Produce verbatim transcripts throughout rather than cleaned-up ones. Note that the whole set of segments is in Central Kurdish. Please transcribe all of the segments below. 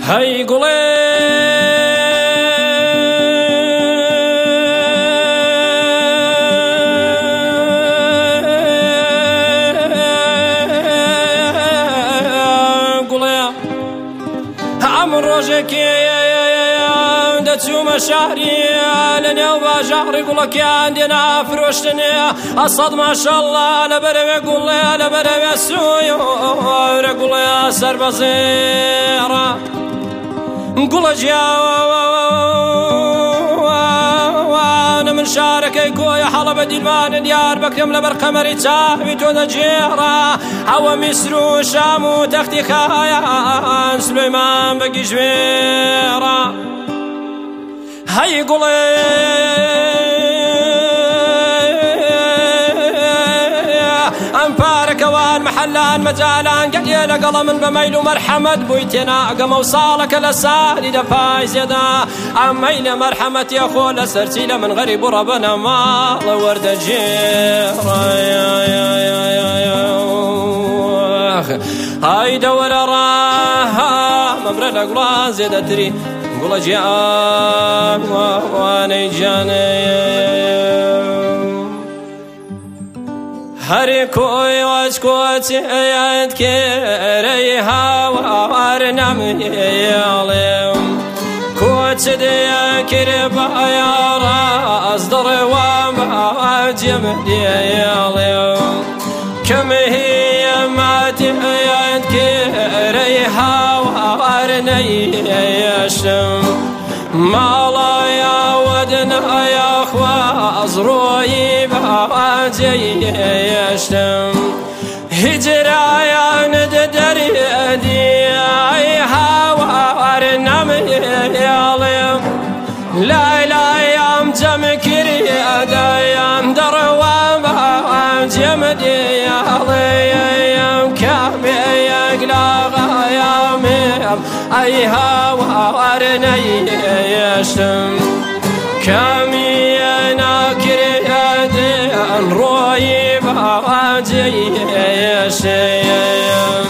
هەی گوڵێ گوڵێ ئەم ڕۆژێکی دەچوومە شاری لە نێو باژاڕی گوڵەکیان دێنا فرۆشتنێ ئەسەد ماشەڵڵا لەبەرەوێ گوڵێ لەبەرەوێ سوورە گوڵێ سەربەزێڕە گوڵە جیاوانە من شارەکەی کۆیە هەڵە بە دیلمانە دیار بەکرێم لەبەر قەمەری چاوی تۆ دەجێڕە ئەوە میسر و شام و تەختی خایان سلێمان بەگیژوێڕە هەی گوڵێ ئەم پارەکەوان محەلان مەجالان گەڵێ لەگەڵە من بە مەیل و مەرحەمەت بووی تێنا ئەگەمە و ساڵەکە لە ساڵی دەپای زێدا ئەم مەیلە مەرحەمەتیە خۆ لە سەرچی لە من غەریب و ڕەبەنە ماڵە وەردەجێڕە ئای دەوەرە ڕاها مەبرە لە گوڵان زێدەتری گوڵە جیاوانەی جانێ هەری کۆی واچ کۆچێت کێرەی هاوار نەمێڵێم کۆچ دێ کرێ بەیا ڕاز دەڕێوام باجێم دێڵێم کەمهەیە ماتێت کێرەی هاوار نەیەشم ماڵایا وەدنەیا خواز ڕۆیی باجێیەشتم هیجرایانت دەرێدی ئەی هاوار نەمێڵێم لای لایم جەم کردایان دەڕەوام باجێم دێڵێم کامێیەک لاغایامێم ئەی هاوار نەیەشتم کامیە ناکرێدێن ڕۆیی باجێیەشێم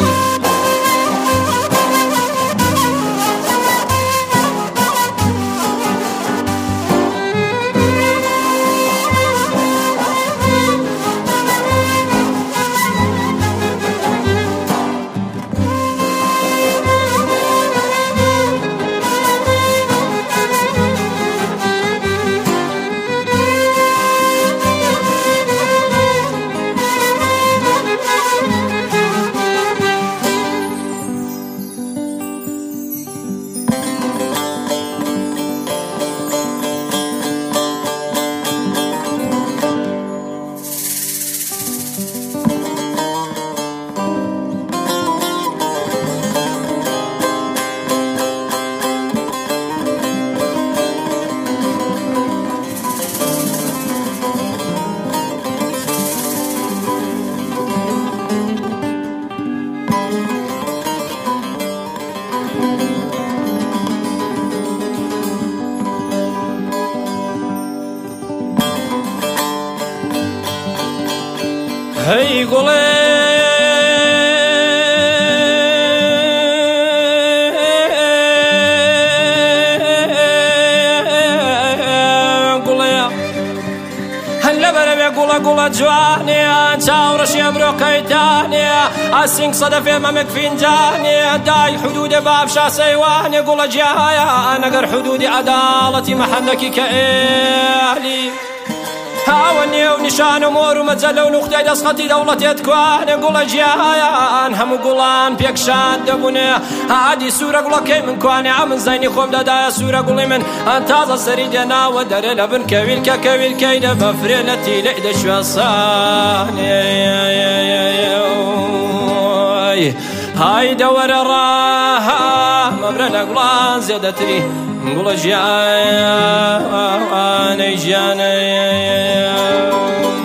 هەی گوڵێ گوڵێ هەن لەبەرەوێ گوڵە گوڵە جوانێ چاوڕەشی ئەمرۆکەیتانێ ئاسینگ سەدەفێ مەمێک فینجانێ دای حدودێ بابشا سەیوانێ گوڵە جیاهایە ئەگەر حدودی عەداڵەتی مەحەمدەکی کە ئێلی هاوە نێو نیشان و مۆر و مەجەلە و نوختەی دەستخەتی دەوڵەتێت کوانێ گوڵە جیاهایان هەموو گوڵان پێکشان دەبوونێ هادی سوورە گوڵەکەی من کوانێ ئەمن زەینی خۆم دەدایە سوورە گوڵی من ئەن تازە سەری دێناوە دەرێ لە بن کەویلکە کەویلکەی دە بەفرێ لە تیلەی دەشوێسانێ های دەوەرە ڕاها مەبرە لە گوڵان زێدەتری گوڵە ژیانەی ژیانەیە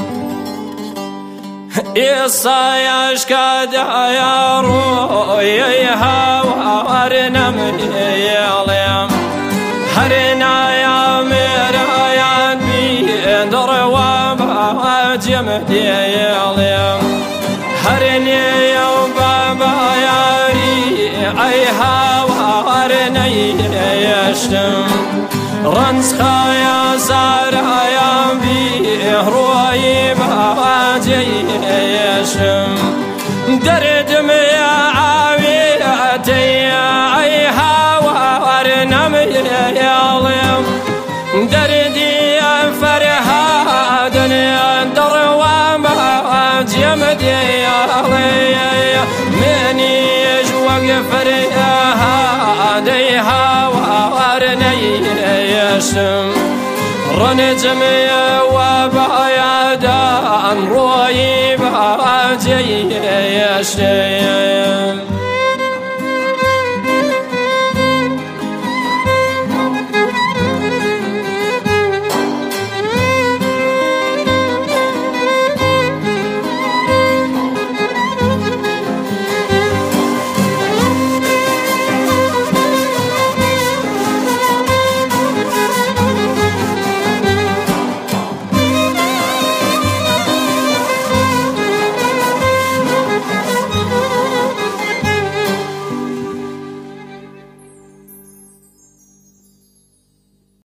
ئێسایش کادایە ڕۆیەی هاوار نەمێڵێم هەرێ نایە مێرایان بێن دەڕێوە باجێم دێڵێم هەرێ نێیە و بابایاری ئەی هاوار نيشتم رنز خايا زارعيا بيه روي باجيشم دردم يا عاويتي اي هوا ورنم ياليم دردي فرها دنيا دروام جمد يالي مني وقف ريها ديها ورنيشم رنجم وبعيدا روي باجيشم